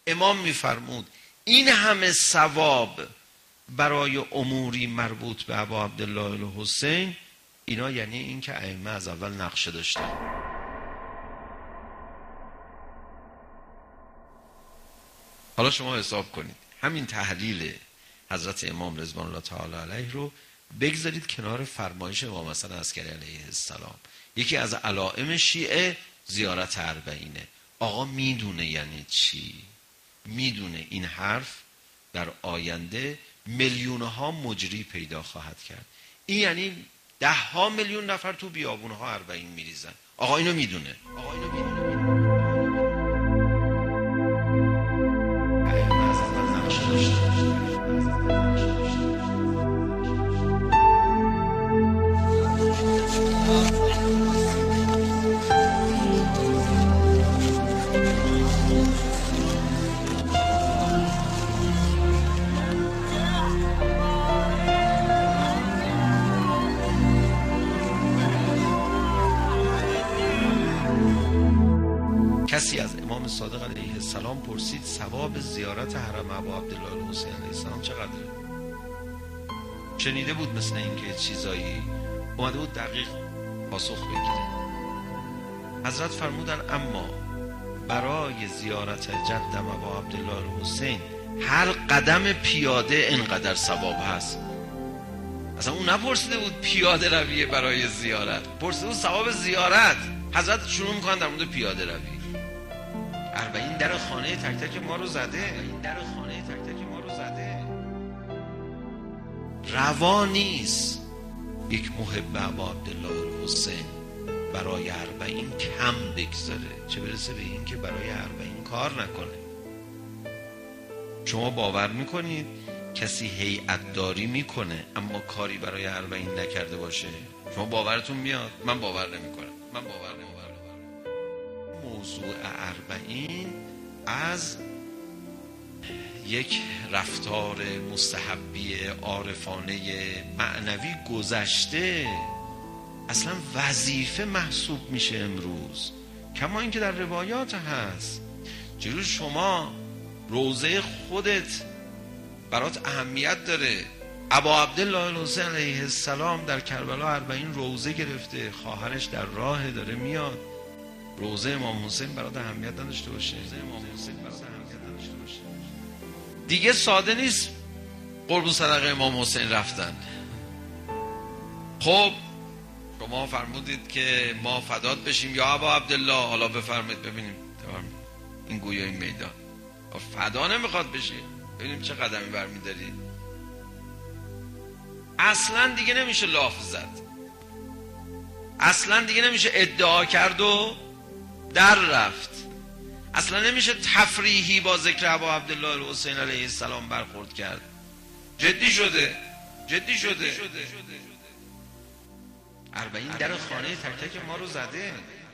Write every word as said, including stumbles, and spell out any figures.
امام میفرمود این همه ثواب برای اموری مربوط به ابا عبدالله الحسین، اینا یعنی این که ائمه از اول نقشه داشتن. حالا شما حساب کنید همین تحلیل حضرت امام رضوان الله تعالی علیه رو بگذارید کنار فرمایش امام حسن عسکری علیه السلام. یکی از علائم شیعه زیارت اربعینه. آقا میدونه یعنی چی؟ میدونه این حرف در آینده میلیون ها مجری پیدا خواهد کرد. این یعنی ده ها میلیون نفر تو بیابون ها اربعین میریزن. آقا اینو میدونه. آقا اینو میدونه. کسی از امام صادق علیه السلام پرسید ثواب زیارت حرم ابا عبدالله الحسین علیه السلام چقدره؟ شنیده بود مثل این که چیزایی اومده بود دقیق پاسخ بگیره. حضرت فرمودن اما برای زیارت جدم ابا عبدالله الحسین هر قدم پیاده اینقدر ثواب هست. اصلا اون نپرسیده بود پیاده رویه برای زیارت، پرسیده بود ثواب زیارت. حضرت شروع میکنن در مورد پیاده روی. اربعین در خانه تک تک ما رو زده. این در خانه تک تک ما رو زده. روا نیست یک محب ابا عبدالله الحسین برای اربعین کم بگذاره، چه برسه به این که برای اربعین کار نکنه. شما باور میکنید کسی هیئت داری میکنه اما کاری برای اربعین نکرده باشه؟ شما باورتون میاد؟ من باور نمیکنم. من باور نمیکنم. موضوع اربعین از یک رفتار مستحبی عارفانه معنوی گذشته اصلا وظیفه محسوب میشه امروز، کما اینکه در روایات هست. چجور شما روزه خودت برات اهمیت داره؟ ابا عبدالله الحسین علیه السلام در کربلا اربعین روزه گرفته، خواهرش در راه داره میاد. روزه امام حسین برات اهمیت نداشته باشه؟ امام حسین برات اهمیت نداشته باشه؟ دیگه ساده نیست قربون صدقه امام حسین رفتن. خب شما فرمودید که ما فدات بشیم یا ابا عبدالله. حالا بفرمایید ببینیم این گویا این میدان فدا نمیخواد بشی، ببینیم چه قدمی برمیداری. اصلا دیگه نمیشه لاف زد، اصلا دیگه نمیشه ادعا کرد و در رفت، اصلا نمیشه تفریحی با ذکر ابا عبدالله الحسین علیه السلام برخورد کرد. جدی شده، جدی شده. اربعین در خانه تک تک ما رو زده.